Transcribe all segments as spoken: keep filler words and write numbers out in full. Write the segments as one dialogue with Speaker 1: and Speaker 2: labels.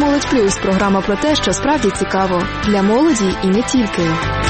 Speaker 1: «Молодь плюс» – програма про те, що справді цікаво. Для молоді і не тільки.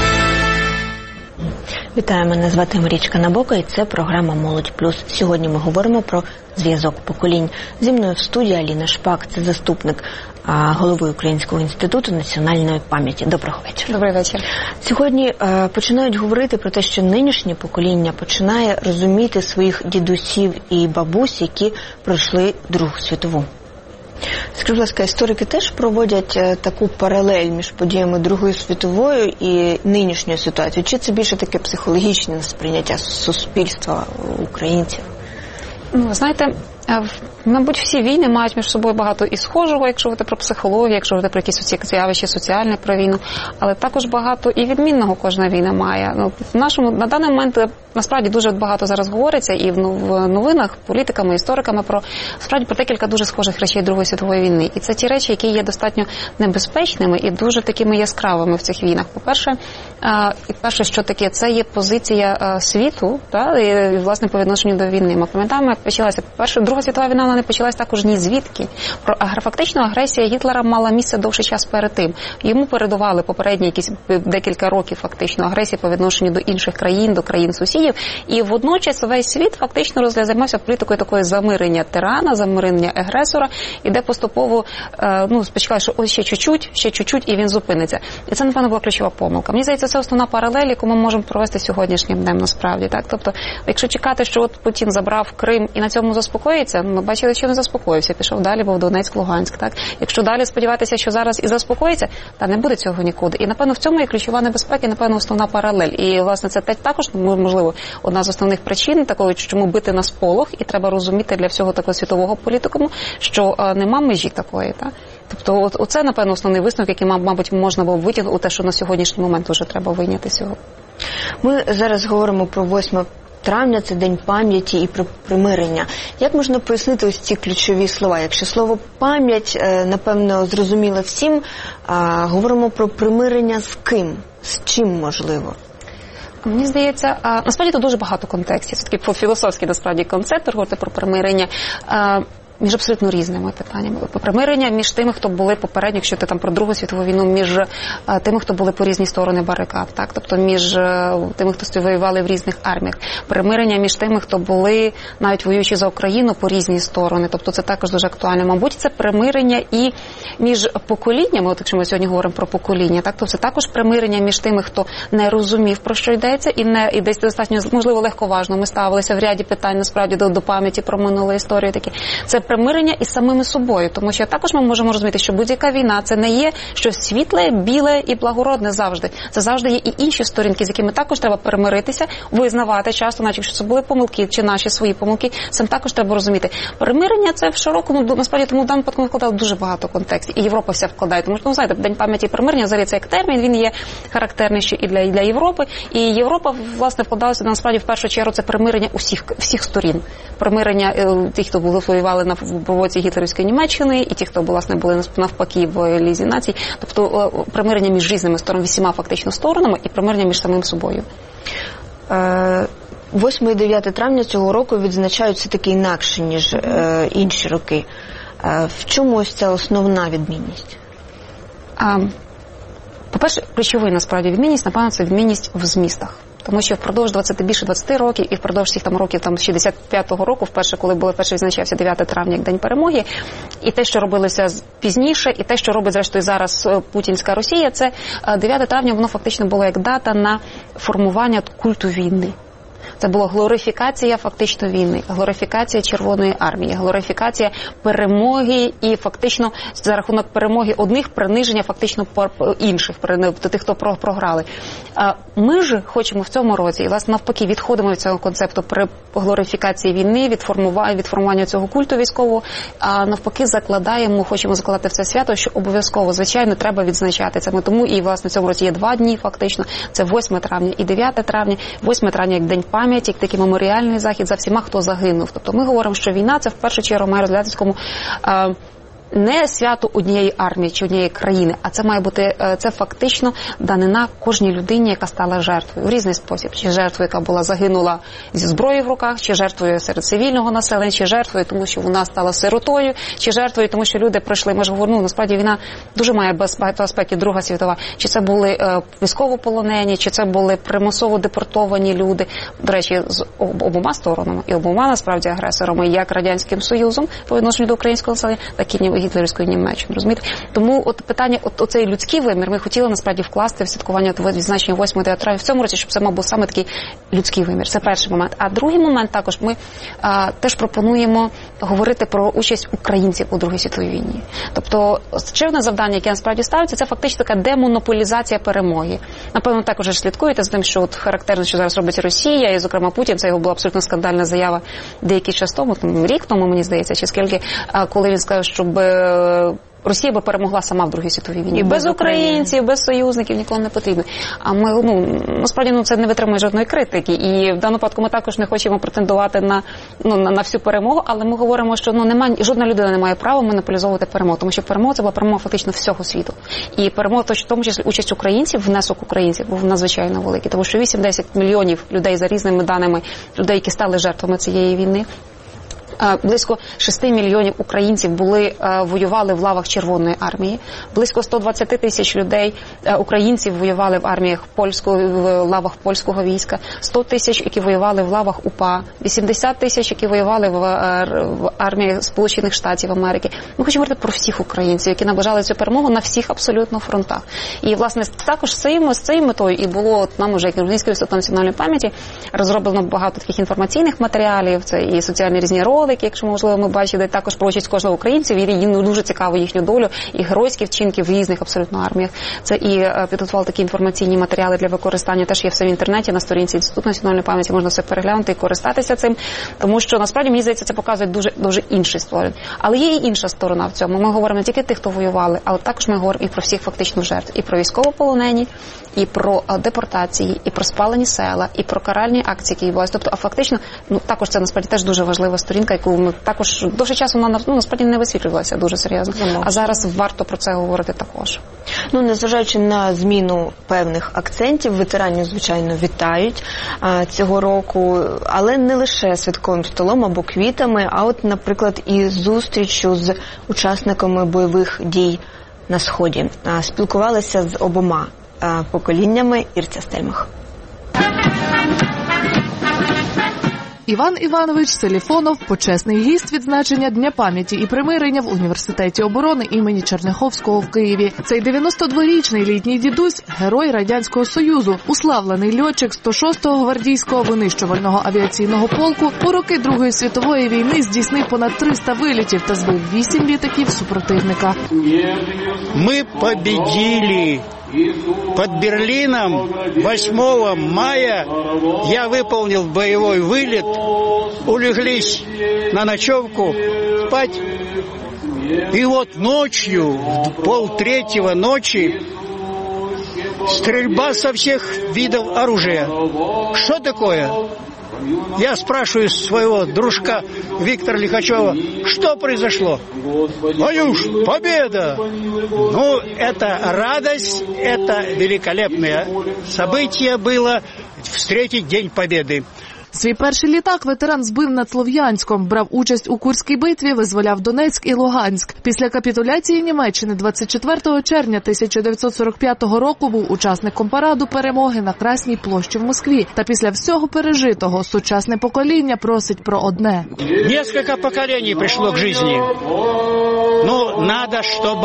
Speaker 2: Вітаю, мене звати Марічка Набока і це програма «Молодь плюс». Сьогодні ми говоримо про зв'язок поколінь. Зі мною в студії Аліна Шпак, це заступник голови Українського інституту національної пам'яті. Доброго вечора.
Speaker 3: Добрий вечір.
Speaker 2: Сьогодні е, починають говорити про те, що нинішнє покоління починає розуміти своїх дідусів і бабусь, які пройшли Другу світову. Скажіть, будь ласка, історики теж проводять е, таку паралель між подіями Другої світової і нинішньою ситуацією? Чи це більше таке психологічне сприйняття суспільства українців?
Speaker 3: Ну, знаєте, мабуть, всі війни мають між собою багато і схожого, якщо говорити про психологію, якщо говорити про якісь явища соціальне про війну, але також багато і відмінного кожна війна має. Ну, в нашому, на даний момент, насправді, дуже багато зараз говориться і в новинах, політиками, істориками про, справді, про декілька дуже схожих речей Другої світової війни. І це ті речі, які є достатньо небезпечними і дуже такими яскравими в цих війнах. По-перше, і перше, що таке, це є позиція світу, та, і, власне, по відношенню до війни. Ми пам'ятаємо, як почалася, по-перше, Друга світова війна, вона не почалась також ні звідки. Про фактично агресія Гітлера мала місце довший час перед тим. Йому передували попередні якісь декілька років фактично агресії по відношенню до інших країн, до країн-сусідів. І водночас весь світ фактично займався політикою такої замирення тирана, замирення агресора, і де поступово, ну, спочатку, що ось ще чуть-чуть, ще чуть-чуть, і він зупиниться. І це, напевно, була ключова помилка. Мені здається, це основна паралель, яку ми можемо провести сьогоднішнім днем насправді. Так? Тобто, якщо чекати, що от Путін забрав Крим і на цьому заспокоїться, ми бачили, що не заспокоївся, пішов далі, був Донецьк, Луганськ, так? Якщо далі сподіватися, що зараз і заспокоїться, та не буде цього нікуди. І, напевно, в цьому є ключова небезпека, і, напевно, основна паралель. І, власне, це також, можливо, одна з основних причин такої, чому бити на сполох, і треба розуміти для всього такого світового політикуму, що а, нема межі такої, так? Тобто, от, оце, напевно, основний висновок, який, мабуть, можна було витягнути у те, що на сьогоднішній момент вже треба вийняти цього.
Speaker 2: Ми зараз говоримо про восьме травня, це День пам'яті і про примирення. Як можна пояснити ось ці ключові слова? Якщо слово «пам'ять», напевно, зрозуміло всім, а говоримо про примирення з ким? З чим, можливо?
Speaker 3: Мені здається, насправді тут дуже багато контекстів. Це такий філософський, насправді, концепт, говорити про примирення між абсолютно різними питаннями. Примирення між тими, хто були попередньо, якщо ти там про Другу світову війну, між а, тими, хто були по різні сторони барикад, так? Тобто між а, тими, хто воювали в різних арміях. Примирення між тими, хто були навіть воюючи за Україну по різні сторони. Тобто це також дуже актуально. Мабуть, це примирення і між поколіннями, от якщо ми сьогодні говоримо про покоління, так? Тобто це також примирення між тими, хто не розумів, про що йдеться, і не і десь достатньо, можливо, легковажно ми ставилися в ряді питань, насправді, до, до пам'яті про минулу історію такі. Це примирення із самими собою, тому що також ми можемо розуміти, що будь-яка війна – це не є щось світле, біле і благородне завжди. Це завжди є і інші сторінки, з якими також треба перемиритися, визнавати часто, навіть якщо це були помилки чи наші свої помилки, цим також треба розуміти. Примирення – це в широкому, насправді, тому в даному випадку ми вкладали дуже багато контекстів, і Європа вся вкладає. Тому що, ну, знаєте, День пам'яті і примирення, взагалі, це як термін, він є характерний ще і для, і для Європи, і Європа, власне, вкладалася, насправді, в першу чергу, це примирення усіх, всіх сторін. Примирення тих, хто були воювали на в боці гітлерівської Німеччини, і ті, хто, власне, були навпаки в Лізі націй. Тобто примирення між різними сторонами, всіма фактично сторонами, і примирення між самим собою.
Speaker 2: восьме і дев'яте травня цього року відзначаються таки інакше, ніж е, інші роки. Е, в чому ось ця основна відмінність?
Speaker 3: А, по-перше, ключовий, насправді, відмінність, напевно, це відмінність в змістах. Тому що впродовж двадцяти, більше двадцяти років, і впродовж цих там років, там, шістдесят п'ятого року, вперше, коли було перше відзначався дев'яте травня як День перемоги, і те, що робилося пізніше, і те, що робить, зрештою, зараз путінська Росія, це дев'яте травня, воно фактично було як дата на формування культу війни. Це була глорифікація фактично війни, глорифікація Червоної армії, глорифікація перемоги і фактично за рахунок перемоги одних приниження фактично інших, тих, хто програли. Ми ж хочемо в цьому році, і власне навпаки відходимо від цього концепту при глорифікації війни, від формування, від формування цього культу військового, а навпаки закладаємо, хочемо закладати в це свято, що обов'язково, звичайно, треба відзначати це. Ми тому і власне в цьому році є два дні фактично, це восьме травня і дев'яте травня. восьме травня як День пам'яті, як такий меморіальний захід за всіма, хто загинув. Тобто ми говоримо, що війна – це в першу чергу має розглядатися не свято однієї армії чи однієї країни, а це має бути, це фактично данина кожній людині, яка стала жертвою в різний спосіб. Чи жертвою, яка була загинула зі зброєю в руках, чи жертвою серед цивільного населення, чи жертвою, тому що вона стала сиротою, чи жертвою, тому що люди пройшли, ми ж говоримо, ну, насправді війна дуже має багато аспектів, Друга світова. Чи це були е, військовополонені, чи це були примусово депортовані люди. До речі, з обома сторонами, і обома, насправді, агресорами, як Радянським Союзом по відношенню до українського населення, так і гітлерівської Німеччини, розумієте? Тому от питання, от оцей людський вимір, ми хотіли, насправді, вкласти в святкування відзначення восьмого травня в цьому році, щоб це мав був саме такий людський вимір. Це перший момент. А другий момент також ми а, теж пропонуємо говорити про участь українців у Другій світовій війні. Тобто, очевидне завдання, яке насправді ставиться, це фактично така демонополізація перемоги. Напевно, також ж слідкуєте за тим, що от характерно, що зараз робить Росія, і, зокрема, Путін, це його була абсолютно скандальна заява деякий час тому, там, рік тому, мені здається, чи скільки, коли він сказав, щоб Росія би перемогла сама в Другій світовій війні. І без, без українців, без союзників ніколи не потрібно. А ми, ну, насправді, ну, це не витримує жодної критики. І в даному випадку ми також не хочемо претендувати на, ну, на, на всю перемогу, але ми говоримо, що, ну, немає, жодна людина не має права монополізовувати перемогу, тому що перемога – це була перемога фактично всього світу. І перемога, в тому числі участь українців, внесок українців був надзвичайно великий, тому що вісім-десять мільйонів людей, за різними даними, людей, які стали жертвами цієї війни, близько шести мільйонів українців були, воювали в лавах Червоної армії. Близько сто двадцять тисяч людей, українців, воювали в арміях польського, в лавах польського війська. сто тисяч, які воювали в лавах УПА. вісімдесят тисяч, які воювали в, в армії Сполучених Штатів Америки. Ми хочемо говорити про всіх українців, які наближали цю перемогу на всіх абсолютно фронтах. І, власне, також з цією, з цією метою і було от, нам уже, як Український інститут національної пам'яті, розроблено багато таких інформаційних матеріалів, це і соціальні різні ролики, якщо, можливо, ми бачили, також про участь кожного українців, і їм дуже цікаво їхню долю, і геройські вчинки в різних абсолютно арміях. Це і підготували такі інформаційні матеріали для використання, теж є все в інтернеті, на сторінці Інституту національної пам'яті, можна все переглянути і користатися цим, тому що, насправді, мені здається, це показує дуже, дуже інший створень. Але є і інша сторона в цьому. Ми говоримо не тільки тих, хто воювали, але також ми говоримо і про всіх фактично жертв, і про військовополонені, і про депортації, і про спалені села, і про каральні акції, які відбувалися. Тобто, а фактично, ну, також це, насправді, теж дуже важлива сторінка, яку ми також довший час вона, ну, насправді не висвітлювалася дуже серйозно. А зараз варто про це говорити також.
Speaker 2: Ну, незважаючи на зміну певних акцентів, ветеранів, звичайно, вітають а, цього року, але не лише святковим столом або квітами, а от, наприклад, і зустрічю з учасниками бойових дій на Сході. А, спілкувалися з обома а, поколіннями. Ірця Стельмах.
Speaker 4: Іван Іванович Селіфонов – почесний гість відзначення Дня пам'яті і примирення в Університеті оборони імені Черняховського в Києві. Цей дев'яностодворічний літній дідусь – герой Радянського Союзу, уславлений льотчик сто шостого гвардійського винищувального авіаційного полку, у роки Другої світової війни здійснив понад триста вилітів та збив вісім літаків супротивника.
Speaker 5: Ми победили! Под Берлином восьмого мая я выполнил боевой вылет, улеглись на ночевку спать. И вот ночью, в полтретьего ночи, стрельба со всех видов оружия. Что такое? Я спрашиваю своего дружка Виктора Лихачева, что произошло? Ванюш, победа! Ну, это радость, это великолепное событие было встретить День Победы.
Speaker 4: Свій перший літак ветеран збив над Слов'янськом, брав участь у Курській битві, визволяв Донецьк і Луганськ. Після капітуляції Німеччини двадцять четвертого червня тисяча дев'ятсот сорок п'ятого року був учасником параду перемоги на Красній площі в Москві. Та після всього пережитого сучасне покоління просить про одне.
Speaker 5: Несколько поколений прийшло к житті. Ну, надо, щоб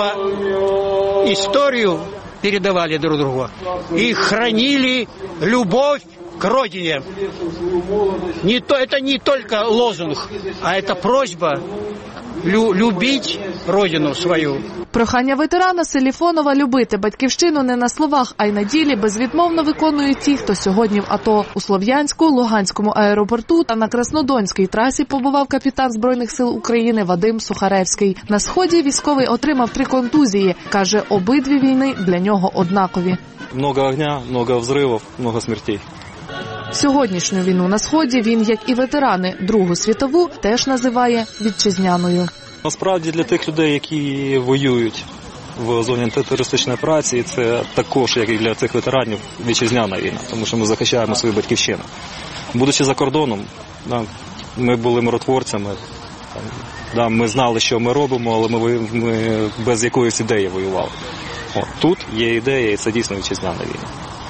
Speaker 5: історію передавали друг другу і хранили любов к родине. Не то, это не только лозунг, а это просьба лю, любить родину свою.
Speaker 4: Прохання ветерана Селіфонова любити батьківщину не на словах, а й на ділі безвідмовно виконують ті, хто сьогодні в АТО. У Слов'янську, Луганському аеропорту та на Краснодонській трасі побував капітан Збройних сил України Вадим Сухаревський. На Сході військовий отримав три контузії. Каже, обидві війни для нього однакові.
Speaker 6: Много огня, много взривів, много смертей.
Speaker 4: Сьогоднішню війну на Сході він, як і ветерани Другу світову, теж називає вітчизняною.
Speaker 6: Насправді для тих людей, які воюють в зоні антитерористичної операції, це також, як і для цих ветеранів, вітчизняна війна, тому що ми захищаємо свою батьківщину. Будучи за кордоном, да, ми були миротворцями, да, ми знали, що ми робимо, але ми, ми без якоїсь ідеї воювали. От, тут є ідея, і це дійсно вітчизняна війна.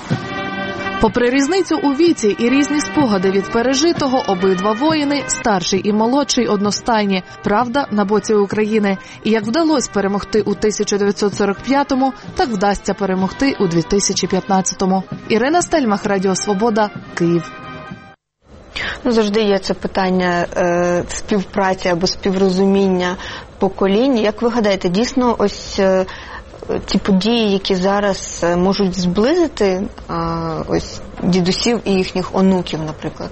Speaker 4: Попри різницю у віці і різні спогади від пережитого, обидва воїни, старший і молодший, одностайні. Правда на боці України. І як вдалося перемогти у тисяча дев'ятсот сорок п'ятому, так вдасться перемогти у дві тисячі п'ятнадцятому. Ірина Стельмах, Радіо Свобода, Київ.
Speaker 2: Ну, завжди є це питання е, співпраці або співрозуміння поколінь. Як ви гадаєте, дійсно ось е, ті події, які зараз можуть зблизити а, ось дідусів і їхніх онуків, наприклад?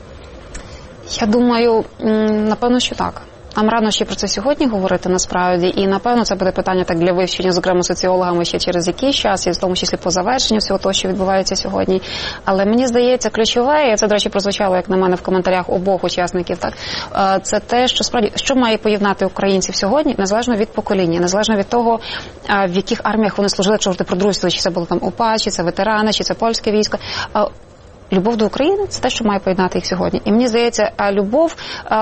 Speaker 3: Я думаю, напевно, що так. Нам рано ще про це сьогодні говорити, насправді, і, напевно, це буде питання так для вивчення, зокрема, соціологами ще через якийсь час, і в тому числі по завершенню всього того, що відбувається сьогодні. Але мені здається, ключове, і це, до речі, прозвучало, як на мене, в коментарях обох учасників, так, це те, що справді, що має поєднати українців сьогодні, незалежно від покоління, незалежно від того, в яких арміях вони служили, якщо говорити про друзі, чи це було там УПА, чи це ветерани, чи це польське військо. Любов до України – це те, що має поєднати їх сьогодні. І мені здається, любов,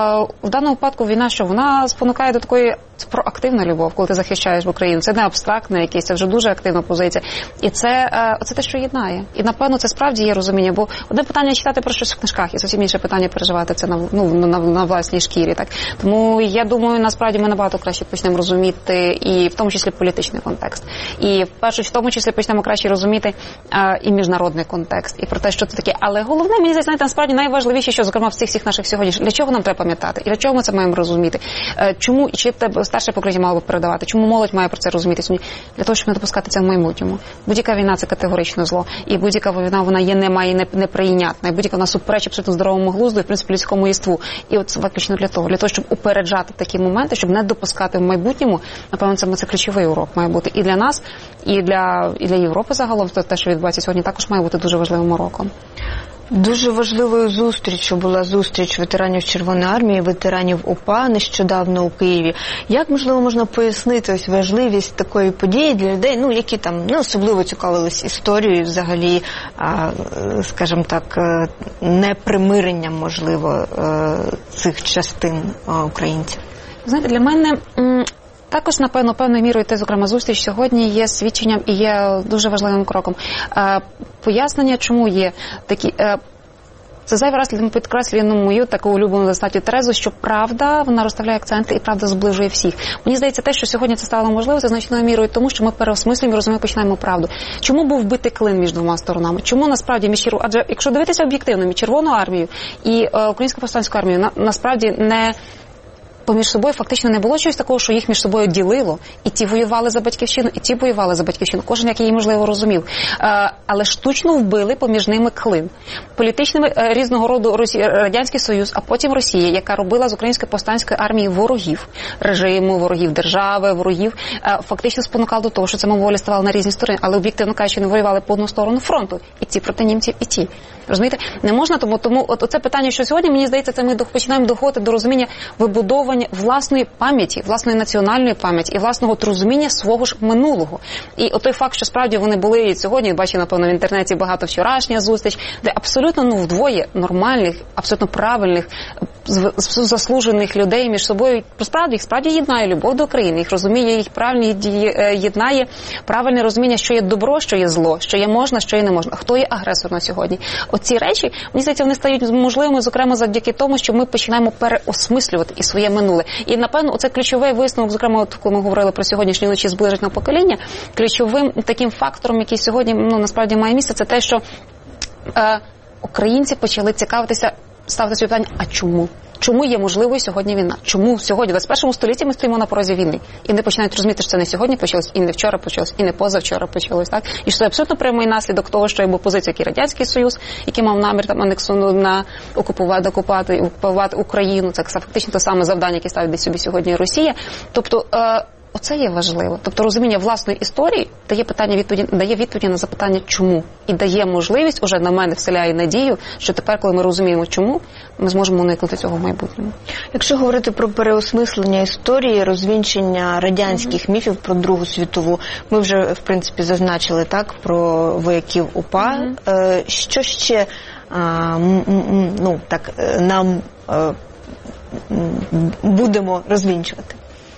Speaker 3: в даному випадку війна, що вона спонукає до такої проактивна любов, коли ти захищаєш Україну. Це не абстрактна якась, це вже дуже активна позиція. І це, це те, що єднає. І, напевно, це справді є розуміння. Бо одне питання читати про щось в книжках, і зовсім інше питання переживати це на, ну, на, на власній шкірі. Так? Тому я думаю, насправді ми набагато краще почнемо розуміти і в тому числі політичний контекст. І в першу, в тому числі почнемо краще розуміти а, і міжнародний контекст, і про те, що це таке. Але головне, мені здається, знаєте, насправді найважливіше, що, зокрема, в цих всіх наших сьогоднішніх, для чого нам треба пам'ятати? І для чого ми це маємо розуміти? Чому, і чи тебе старше покоління мало би передавати? Чому молодь має про це розуміти сьогодні? Для того, щоб не допускати це в майбутньому. Будь-яка війна – це категорично зло. І будь-яка війна, вона є, немає, не, неприйнятна. І будь-яка вона суперечить абсолютно здоровому глузду і, в принципі, людському єству. І от виключно для того. Для того, щоб упереджати такі моменти, щоб не допускати в майбутньому, напевно, це, це ключовий урок має бути. І для нас, і для, і для Європи загалом, те, що відбувається сьогодні, також має бути дуже важливим уроком.
Speaker 2: Дуже важливою зустрічю була зустріч ветеранів Червоної армії, ветеранів УПА нещодавно у Києві. Як, можливо, можна пояснити ось важливість такої події для людей, ну, які там не особливо цікавились історією, взагалі, а, скажімо так, непримиренням, можливо, цих частин українців?
Speaker 3: Знаєте, для мене також, напевно, певною мірою те, зокрема, зустріч сьогодні є свідченням і є дуже важливим кроком. Е, пояснення, чому є такі... Е, це зайвий раз підкреслює ну, мою таку улюблену достатньо Терезу, що правда, вона розставляє акценти і правда зближує всіх. Мені здається, те, що сьогодні це стало можливо, це значною мірою тому, що ми переосмислюємо і розуміємо, починаємо правду. Чому був вбитий клин між двома сторонами? Чому насправді між Червоною... Адже якщо дивитися об'єктивно, між Червоною армією і е, Українською повстанською армією, на, насправді не... поміж собою фактично не було чогось такого, що їх між собою ділило. І ті воювали за батьківщину, і ті воювали за батьківщину. Кожен, як її, можливо, розумів. Е, але штучно вбили поміж ними клин. Політичними е, різного роду Росі... Радянський Союз, а потім Росія, яка робила з Української повстанської армії ворогів режиму, ворогів держави, ворогів, е, фактично спонукала до того, що це мимоволі ставало на різні сторони. Але об'єктивно кажучи, не воювали по одну сторону фронту. І ті проти німців, і ті. Розумієте? Не можна, тому, тому от, оце питання, що сьогодні, мені здається, це ми починаємо доходити до розуміння вибудовування власної пам'яті, власної національної пам'яті і власного розуміння свого ж минулого. І от той факт, що справді вони були і сьогодні, бачу, напевно, в інтернеті багато вчорашня зустріч, де абсолютно, ну, вдвоє нормальних, абсолютно правильних, заслужених людей між собою, справді, їх справді єднає любов до України, їх розуміє, їх правильні єднає правильне розуміння, що є добро, що є зло, що є можна, що є не можна, хто є агресор на сьогодні. Оці речі, мені здається, вони стають можливими, зокрема, завдяки тому, що ми починаємо переосмислювати і своє минуле. І, напевно, оце ключовий висновок, зокрема, от, коли ми говорили про сьогоднішні ночі зближить на покоління, ключовим таким фактором, який сьогодні, ну, насправді має місце, це те, що е, українці почали цікавитися, ставити собі питання, а чому? Чому є можливою сьогодні війна? Чому сьогодні, в двадцять першому столітті, ми стоїмо на порозі війни? І не починають розуміти, що це не сьогодні почалось, і не вчора почалось, і не позавчора почалось, так? І що це абсолютно прямий наслідок того, що є опозиція, як і Радянський Союз, який мав намір там анексу на окупувати, окупувати, окупувати Україну. Це фактично те саме завдання, яке ставить собі сьогодні Росія. Тобто, е, Оце є важливо. Тобто розуміння власної історії дає питання відповіді, дає відповіді на запитання чому. І дає можливість, уже на мене вселяє надію, що тепер, коли ми розуміємо чому, ми зможемо уникнути цього в майбутньому.
Speaker 2: Якщо говорити про переосмислення історії, розвінчення радянських mm-hmm. міфів про Другу світову, ми вже, в принципі, зазначили так про вояків УПА. Mm-hmm. Що ще а, ну, так, нам а, будемо розвінчувати?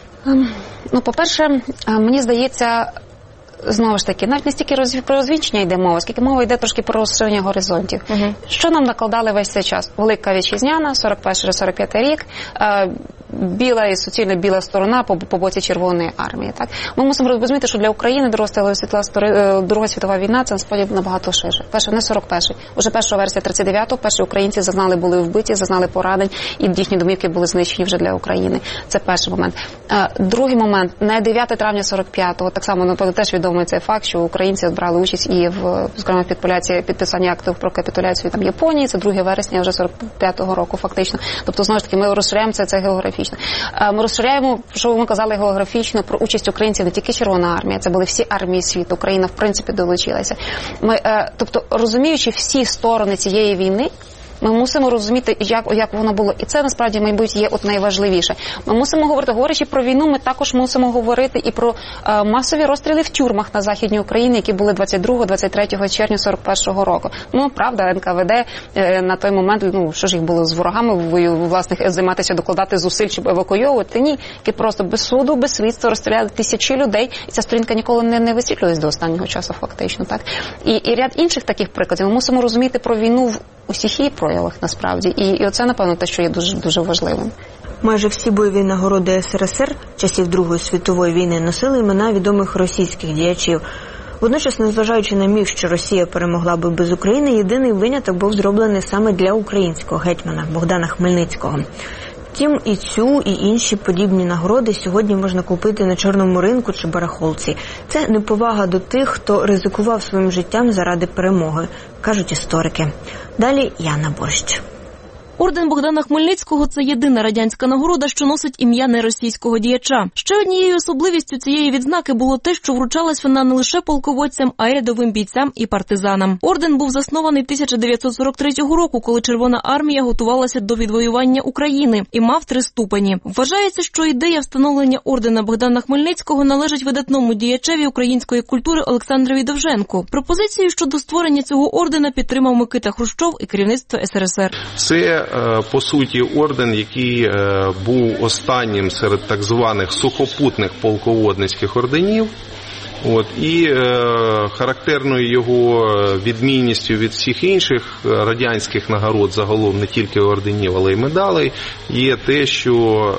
Speaker 3: Ну, по-перше, мені здається, знову ж таки, навіть не стільки роз... про розвінчення йде мова, скільки мова йде трошки про розширення горизонтів. Uh-huh. Що нам накладали весь цей час? Велика Вітчизняна, сорок перший сорок п'ятий рік, е, біла і суцільно біла сторона по, по боці Червоної армії. Так? Ми мусимо розуміти, що для України Друга світова, Друга світова війна – це насправді набагато ширше. Перше, не сорок перший. Уже перша версія тридцять дев'ятого, перші українці зазнали, були вбиті, зазнали поранень, і їхні домівки були знищені вже для України. Це перший момент. Е, другий момент, не дев'яте травня сорок п'ятого, так само, напевно, теж відомо цей факт, що українці брали участь і в, зокрема, в підписанні актів про капітуляцію там Японії, це друге вересня вже сорок п'ятого року фактично. Тобто, знову ж таки, ми розширяємо це, це географічно. Ми розширяємо, що ми казали географічно, про участь українців не тільки Червона армія, це були всі армії світу, Україна, в принципі, долучилася. Ми, тобто, розуміючи всі сторони цієї війни, ми мусимо розуміти, як, як воно було. І це, насправді, мабуть, є от найважливіше. Ми мусимо говорити, говорячи про війну, ми також мусимо говорити і про е, масові розстріли в тюрмах на Західній Україні, які були двадцять другого - двадцять третього червня сорок першого року. Ну, правда, ен ка ве де е, на той момент, ну, що ж їх було з ворогами, власних займатися, докладати зусиль, щоб евакуйовувати? Ні, які просто без суду, без слідства розстріляли тисячі людей, і ця сторінка ніколи не, не висвітлювалась до останнього часу, фактично, так? І, і ряд інших таких прикладів. Ми мусимо розуміти про війну в усіх її проявах, насправді. І, і оце, напевно, те, що є дуже, дуже важливим.
Speaker 2: Майже всі бойові нагороди ес ер ес ер часів Другої світової війни носили імена відомих російських діячів. Водночас, незважаючи на міф, що Росія перемогла би без України, єдиний виняток був зроблений саме для українського гетьмана Богдана Хмельницького. Втім, і цю, і інші подібні нагороди сьогодні можна купити на чорному ринку чи барахолці. Це неповага до тих, хто ризикував своїм життям заради перемоги, кажуть історики. Далі Яна Борщ.
Speaker 7: Орден Богдана Хмельницького – це єдина радянська нагорода, що носить ім'я неросійського діяча. Ще однією особливістю цієї відзнаки було те, що вручалась вона не лише полководцям, а й рядовим бійцям і партизанам. Орден був заснований тисяча дев'ятсот сорок третього року, коли Червона армія готувалася до відвоювання України і мав три ступені. Вважається, що ідея встановлення ордена Богдана Хмельницького належить видатному діячеві української культури Олександрові Довженку. Пропозицію щодо створення цього ордена підтримав Микита Хрущов і керівництво ес ер ес ер.
Speaker 8: Це, по суті, орден, який був останнім серед так званих сухопутних полководницьких орденів. От, і е, характерною його відмінністю від всіх інших радянських нагород, загалом не тільки орденів, але й медалей, є те, що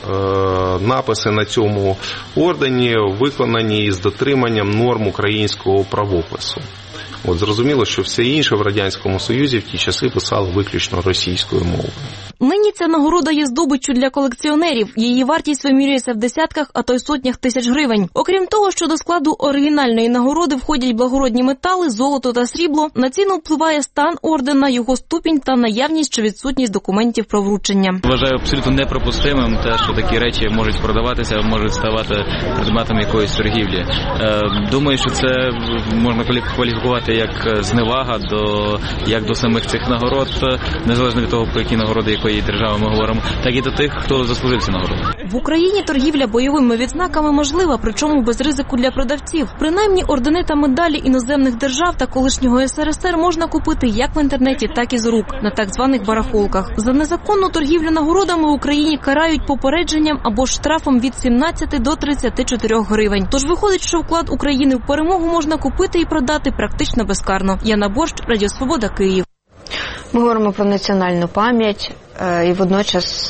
Speaker 8: е, написи на цьому ордені виконані із дотриманням норм українського правопису. От зрозуміло, що все інше в Радянському Союзі в ті часи писали виключно російською мовою.
Speaker 7: Нині ця нагорода є здобиччю для колекціонерів. Її вартість вимірюється в десятках, а то й сотнях тисяч гривень. Окрім того, що до складу оригінальної нагороди входять благородні метали, золото та срібло, на ціну впливає стан ордена, його ступінь та наявність чи відсутність документів про вручення.
Speaker 9: Вважаю абсолютно неприпустимим те, що такі речі можуть продаватися, можуть ставати предметом якоїсь торгівлі. Думаю, що це можна кваліфікувати як зневага до, як до самих цих нагород, незалежно від того, про які нагороди якої держави ми говоримо, так і до тих, хто заслужив ці нагороди.
Speaker 7: В Україні торгівля бойовими відзнаками можлива, причому без ризику для продавців. Принаймні, ордени та медалі іноземних держав та колишнього ес ер ес ер можна купити як в інтернеті, так і з рук, на так званих барахолках. За незаконну торгівлю нагородами в Україні карають попередженням або штрафом від сімнадцяти до тридцяти чотирьох гривень. Тож виходить, що вклад України в перемогу можна купити і продати практично безкарно. Яна Борщ, Радіо Свобода, Київ.
Speaker 2: Ми говоримо про національну пам'ять, і водночас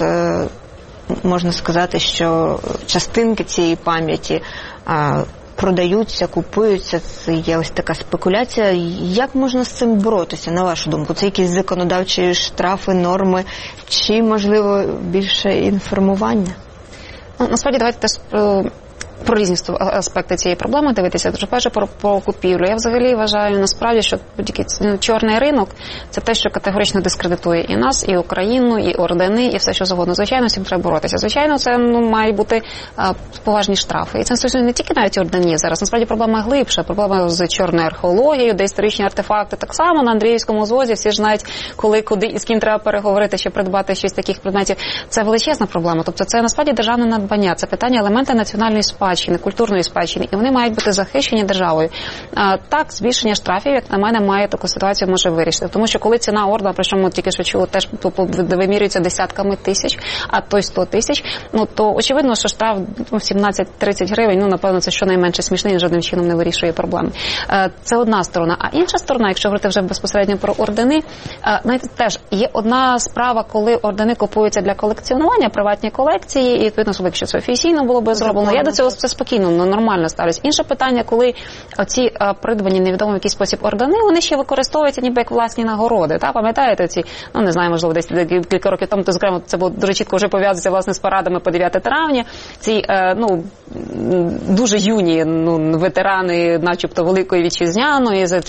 Speaker 2: можна сказати, що частинки цієї пам'яті продаються, купуються, це є ось така спекуляція. Як можна з цим боротися, на вашу думку? Це якісь законодавчі штрафи, норми, чи, можливо, більше інформування?
Speaker 3: Насправді, давайте теж про різні аспекти цієї проблеми дивитися. Дуже перше про, про купівлю. Я взагалі вважаю насправді, що будь-який чорний ринок – це те, що категорично дискредитує і нас, і Україну, і ордени, і все, що завгодно. Звичайно, з цим треба боротися. Звичайно, це ну, мають бути а, поважні штрафи. І це стосується не тільки навіть орденів зараз. Насправді проблема глибша. Проблема з чорною археологією, де історичні артефакти. Так само на Андріївському звозі всі ж знають, коли, куди і з ким треба переговорити, щоб придбати щось таких предметів. Це величезна проблема. Тобто це насправді державне надбання. Це питання елементи національної спадщини, культурної спадщини. І вони мають бути захищені державою. А, так, збільшення штрафів, як на мене, має таку ситуацію може вирішити. Тому що коли ціна ордена, причому тільки що чули, теж вимірюється десятками тисяч, а то й сто тисяч, ну то очевидно, що штраф сімнадцять-тридцять гривень, ну напевно, це щонайменше смішний, жодним чином не вирішує проблеми. Це одна сторона. А інша сторона, якщо говорити вже безпосередньо про ордени, знаєте, теж є одна справа, коли ордени купуються для колекціонування, приватні колекції, і відповідно, якщо це офіційно було би зроблено, я до цього все спокійно, ну, нормально ставлюсь. Інше питання, коли ці придбані невідомо в який спосіб ордени, вони ще використовуються ніби як власні нагороди. Та пам'ятаєте ці, ну не знаю, можливо, десь кілька років тому, то зокрема це було дуже чітко вже пов'язується власне з парадами по дев'яте травня. Ці е, ну дуже юні ну ветерани, начебто великої вітчизняної, з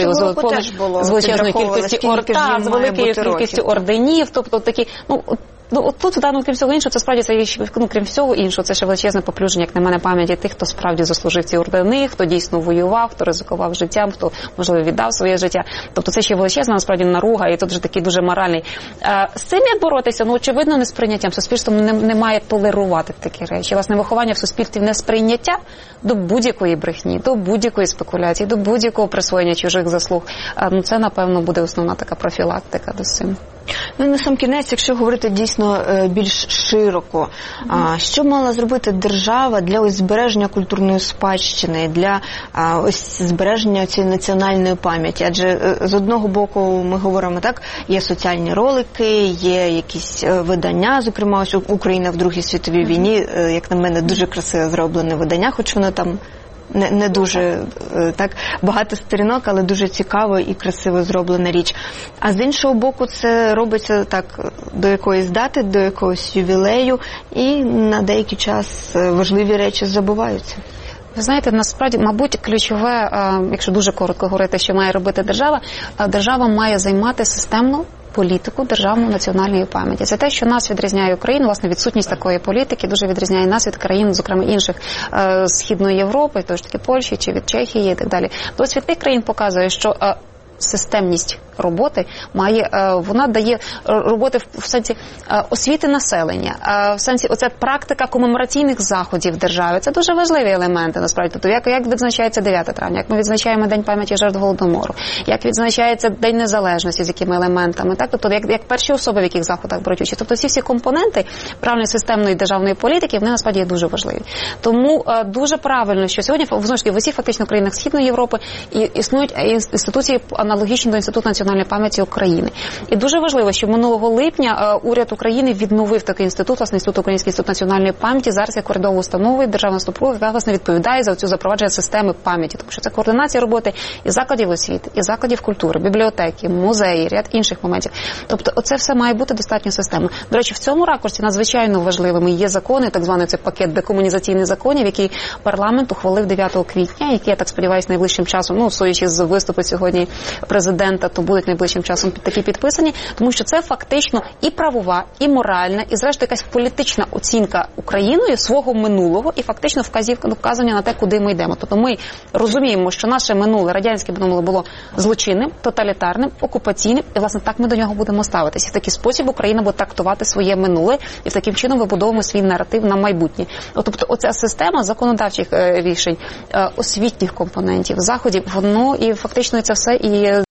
Speaker 3: з величезної кількості орта, з великою кількістю орденів, тобто такі, ну. Ну, от тут, да, ну, крім всього іншого, це справді, це, ну, крім всього іншого, це ще величезне поплюження, як на мене, пам'яті тих, хто справді заслужив ці ордени, хто дійсно воював, хто ризикував життям, хто, можливо, віддав своє життя. Тобто це ще величезна, насправді, наруга, і тут вже такий дуже моральний. А, з цим як боротися? Ну, очевидно, не з прийняттям. Суспільство не, не має толерувати такі речі. Власне, виховання в суспільстві не сприйняття до будь-якої брехні, до будь-якої спекуляції, до будь-якого присвоєння чужих заслуг. А, ну, це, напевно, буде основна така профілактика до цим.
Speaker 2: Ну, на сам кінець, якщо говорити дійсно більш широко, а, що мала зробити держава для ось збереження культурної спадщини, для а, ось збереження цієї національної пам'яті? Адже з одного боку ми говоримо так, є соціальні ролики, є якісь видання, зокрема ось Україна в Другій світовій війні, як на мене, дуже красиво зроблене видання, хоч воно там Не, не дуже так багато сторінок, але дуже цікаво і красиво зроблена річ. А з іншого боку, це робиться так до якоїсь дати, до якогось ювілею, і на деякий час важливі речі забуваються.
Speaker 3: Ви знаєте, насправді, мабуть, ключове, якщо дуже коротко говорити, що має робити держава, держава має займати системну політику державної національної пам'яті. Це те, що нас відрізняє Україну, власне, відсутність такої політики дуже відрізняє нас від країн, зокрема інших е, Східної Європи, тож таки Польщі чи від Чехії і так далі. Досвід тих країн показує, що е, системність роботи має, вона дає роботи в сенсі освіти населення, в сенсі оця практика комемораційних заходів держави. Це дуже важливі елементи, насправді. Тобто, як, як відзначається дев'яте травня, як ми відзначаємо День пам'яті жертв Голодомору, як відзначається День Незалежності, з якими елементами, так? Тобто, як, як перші особи, в яких заходах беруть участь. Тобто, ці всі компоненти правильної системної державної політики, вони насправді є дуже важливі. Тому дуже правильно, що сьогодні, знову ж таки, в усіх фактично країнах Східної Європи існують інституції аналогічні до Інституту національної пам'яті України. І дуже важливо, що минулого липня уряд України відновив такий інститут, власне, Інститут Український інститут національної пам'яті, зараз як урядову установу державну структуру, яка, власне, відповідає за цю запровадження системи пам'яті, тому що це координація роботи і закладів освіти, і закладів культури, бібліотеки, музеї, ряд інших моментів. Тобто, оце все має бути достатньо системно. До речі, в цьому ракурсі надзвичайно важливими є закони, так званий цей пакет декомунізаційних законів, який парламент ухвалив дев'ятого квітня, які, я так сподіваюся, найближчим часом, ну, судячи з виступу сьогодні президента, то будуть найближчим часом такі підписані, тому що це фактично і правова, і моральна, і зрештою якась політична оцінка Україною свого минулого і фактично вказівка, вказання на те, куди ми йдемо. Тобто ми розуміємо, що наше минуле, радянське минуле було злочинним, тоталітарним, окупаційним, і, власне, так ми до нього будемо ставитися. І в такий спосіб Україна буде трактувати своє минуле, і таким чином вибудовуємо свій наратив на майбутнє. Тобто оця система законодавчих рішень, освітніх компонентів, заходів, воно і фактично це все і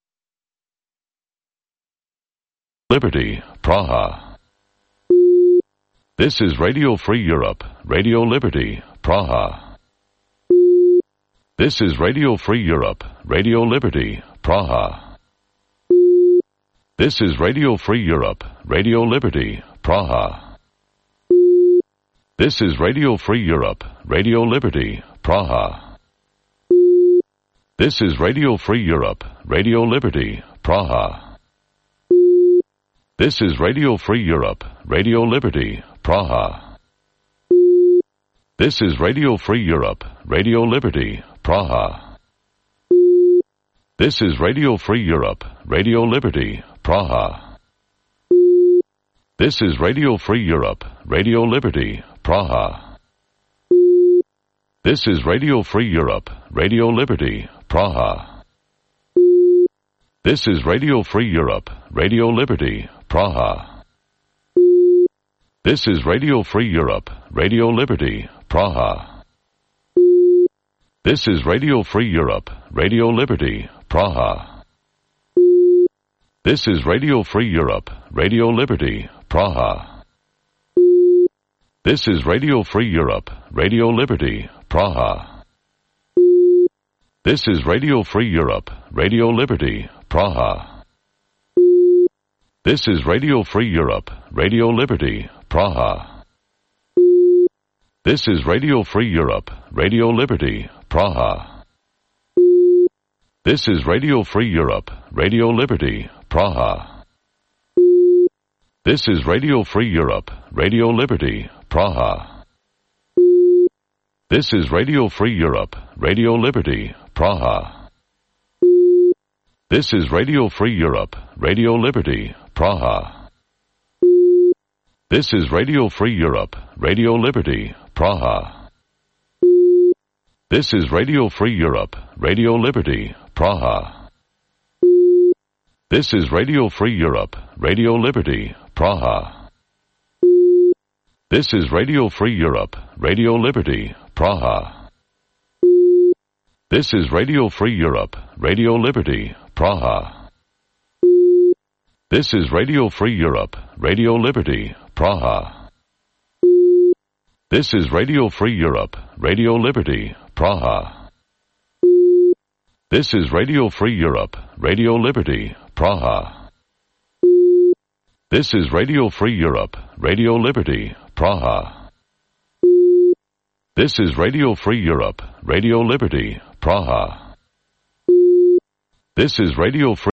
Speaker 10: Liberty, Praha. This is Radio Free Europe, Radio Liberty, Praha. This is Radio Free Europe, Radio Liberty, Praha. This is Radio Free Europe, Radio Liberty, Praha. This is Radio Free Europe, Radio Liberty, Praha. This is Radio Free Europe, Radio Liberty, Praha. This is Radio Free Europe, Radio Liberty, Praha. This is Radio Free Europe, Radio Liberty, Praha. This is Radio Free Europe, Radio Liberty, Praha. This is Radio Free Europe, Radio Liberty, Praha. This is Radio Free Europe, Radio Liberty, Praha. This is Radio Free Europe, Radio Liberty, Praha. This is Radio Free Europe, Radio Liberty, Praha. This is Radio Free Europe, Radio Liberty, Praha. This is Radio Free Europe, Radio Liberty, Praha. This is Radio Free Europe, Radio Liberty, Praha. This is Radio Free Europe, Radio Liberty, Praha. This is Radio Free Europe, Radio Liberty, Praha. This is Radio Free Europe, Radio Liberty, Praha. This is Radio Free Europe, Radio Liberty, Praha. This is Radio Free Europe, Radio Liberty, Praha. This is Radio Free Europe, Radio Liberty, Praha. This is Radio Free Europe, Radio Liberty, Praha. This is Radio Free Europe, Radio Liberty, Praha. This is Radio Free Europe, Radio Liberty, Praha. This is Radio Free Europe, Radio Liberty, Praha. This is Radio Free Europe, Radio Liberty, Praha. This is Radio Free Europe, Radio Liberty, Praha. This is Radio Free Europe, Radio Liberty, Praha. This is Radio Free Europe, Radio Liberty, Praha. This is Radio Free Europe, Radio Liberty, Praha. This is Radio Free Europe, Radio Liberty, Praha. This is Radio Free Europe, Radio Liberty, Praha. This is Radio Free